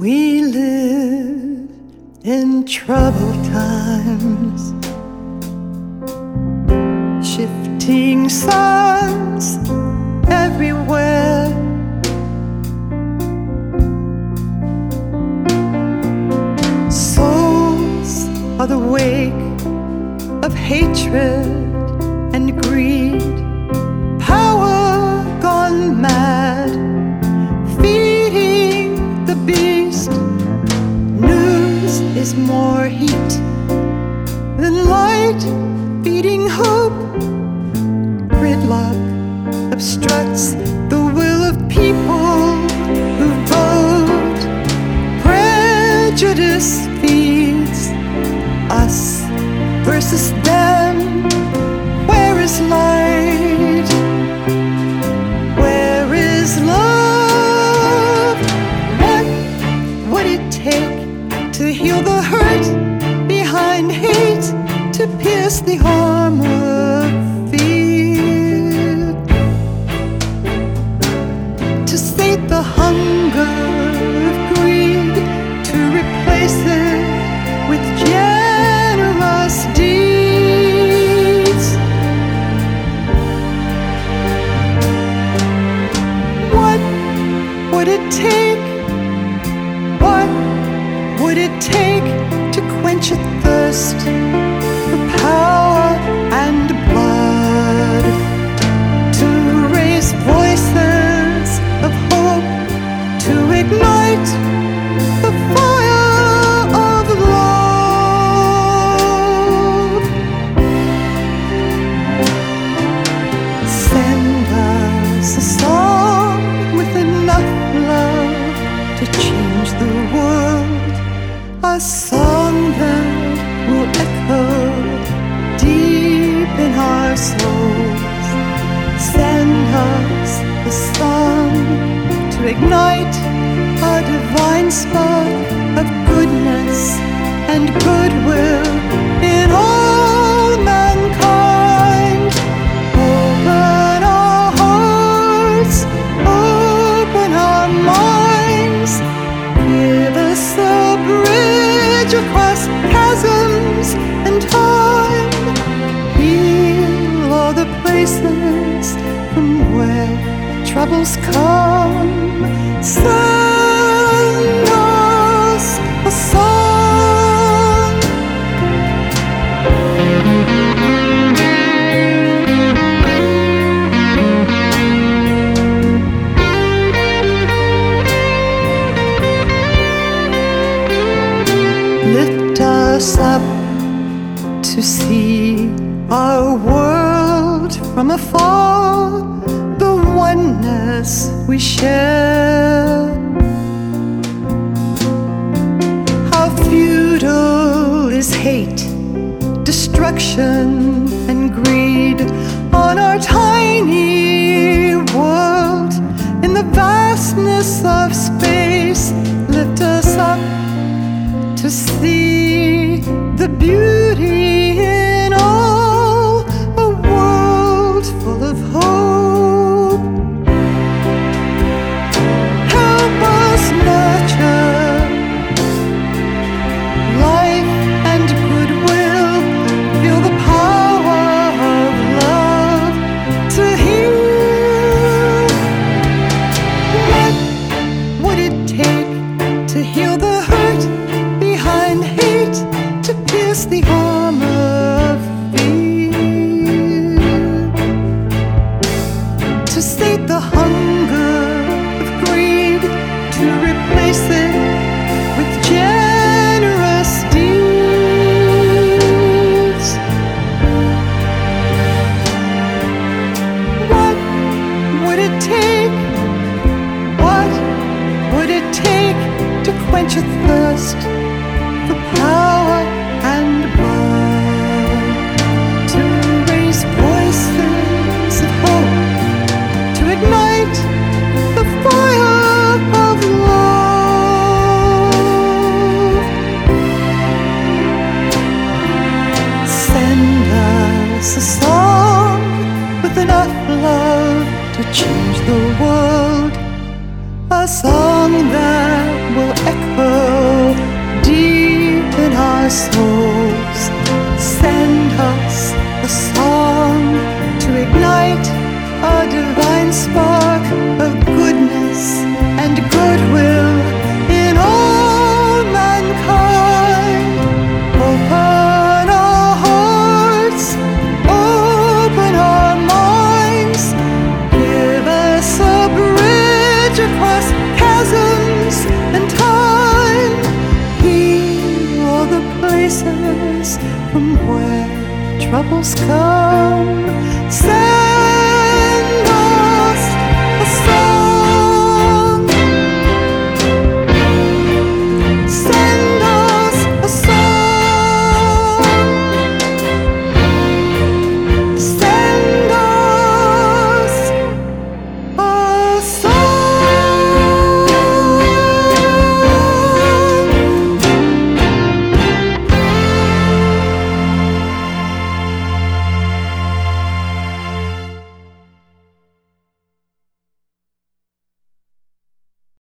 We live in troubled times, shifting suns everywhere. Souls are the wake of hatred and greed, power gone mad, feeding the beast. News is more heat than light, feeding hope. Gridlock obstructs the will of people who vote. Prejudice feeds us versus them. Where is light? Where is love? What would it take to heal the hurt behind hate, to pierce the armor of fear, to sate the hunger of greed, to replace it with generous deeds? What would it take? What would it take to quench a thirst for power and blood, to raise voices of hope, to ignite the fire of love? Send us a song with enough love to change the world, a song that will echo deep in our souls. Send us a song to ignite a divine spark of goodness and goodwill in all mankind. Open our hearts, open our minds, give us a bridge across chasms and time. Heal all the places from where troubles come. Send us a song. Lift us up to see our world from afar, the oneness we share. How futile is hate, destruction and greed on our tiny world. In the vastness of space, lift us up to see the beauty in all, a world full of hope. Help us nurture life and goodwill, feel the power of love to heal. What would it take to heal the hurt behind hate, to pierce the armor of fear, to sate the hunger of greed, to replace it with generous deeds? What would it take? What would it take to quench a thirst for power and blood, to raise voices of hope, to ignite the fire of love? Send us a song with enough love to change the world, a song that will echo our souls. Send us a song to ignite a divine spark of goodness and goodwill in all mankind. Open our hearts, open our minds, give us a bridge across chasms and time. Heal all the places from where troubles come.